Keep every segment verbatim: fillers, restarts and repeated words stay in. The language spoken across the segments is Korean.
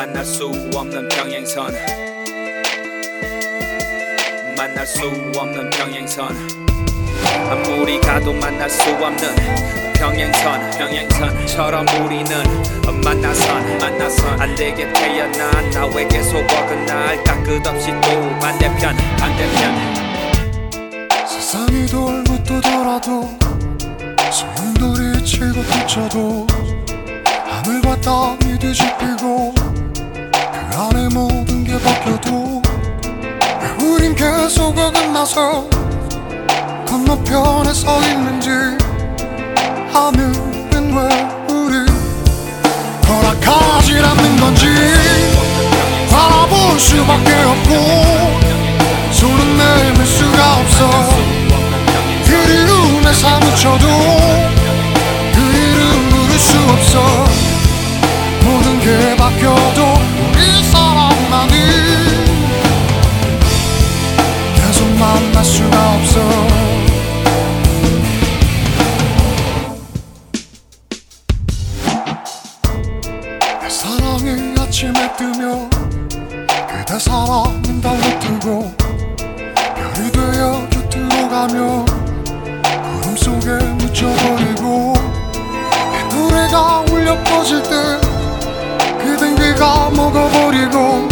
만날 수 없는 평행선 만날 수 없는 평행선 아무리 가도 만날 수 없는 평행선 평행선처럼 우리는 만나선 만나선 안 되게 태어나 나에게 속어근 날까 끝없이 또 반대편 반대편 세상이 돌고 떠더라도 소용돌이 치고 뛰쳐도 하늘과 땅이 뒤집히고 그 안에 모든 게 바뀌어도 왜 우린 계속 어긋나서 건너편에 서 있는지 하늘은 왜 우리 허락하지 않는 건지 바라볼 수밖에 없고 손은 내밀 수가 없어 그리움에 사무쳐도 그 이름 부를 수 없어 모든 게 바뀌어도 우리 사랑만이 계속 만날 수가 없어 내 사랑이 아침에 뜨며 그대 사랑은 달로 뜨고 별이 되어 곁으로 가며 구름 속에 묻혀버리고 내 노래가 울려 퍼질 때 그댄 귀가 먹어버리고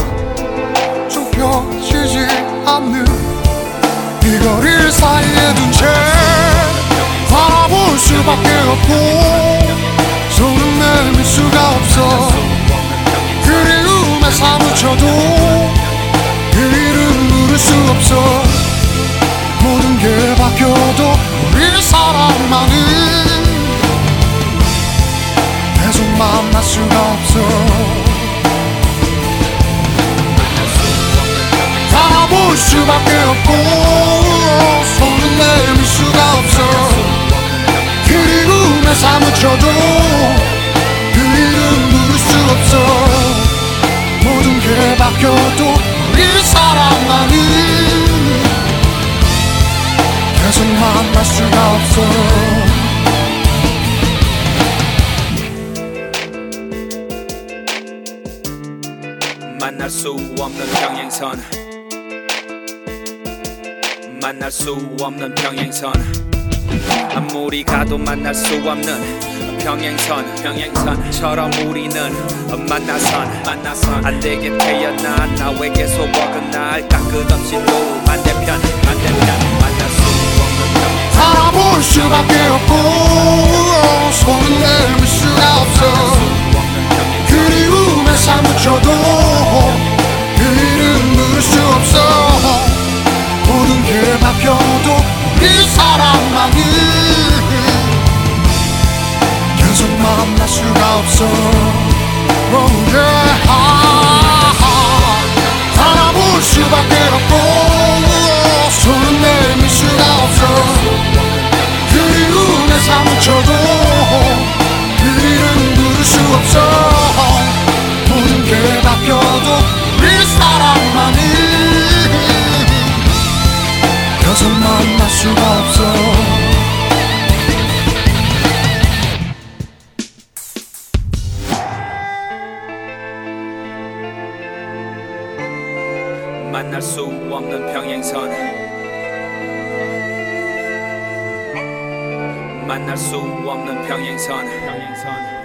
좁혀지지 않는 이 거리 사이에 둔 채 바라볼 수밖에 없고 손은 내밀 수가 없어 그리움에 사무쳐도 그 이름 부를 수 없어 모든 게 바뀌어도 우리 사랑만은 계속 만날 수가 없어 바라볼 수밖에 없고 손은 내밀 수가 없어 그리움에 사무쳐도 그 이름 부를 수 없어 모든 게 바뀌어도 우리 사랑만은 계속 만날 수가 없어 만날 수 없는 평행선 만날 수 없는 평행선 아무리 가도 만날 수 없는 평행선 평행선처럼 우리는 만나선 만나선 안 되게 태어나 나에게 속어근 날까 끝없이 또 반대편 반대편 만날 수 없는 평행선 바라볼 수밖에 없고 손은 내밀 수가 없어 그리움에 사무쳐도 그 이름 부를 수 없어 모든 게 바뀌어도 우리 사랑만은 계속 만날 수가 없어 oh yeah. 바라볼 수밖에 없고 손은 내밀 수가 없어 그리움에 사무쳐도 그 이름 부를 수 없어 모든 게 바뀌어도 우리 사랑만은 계속 만날 수가 없어 만날 수 없는 평행선 만날 수 없는 평행선 평행선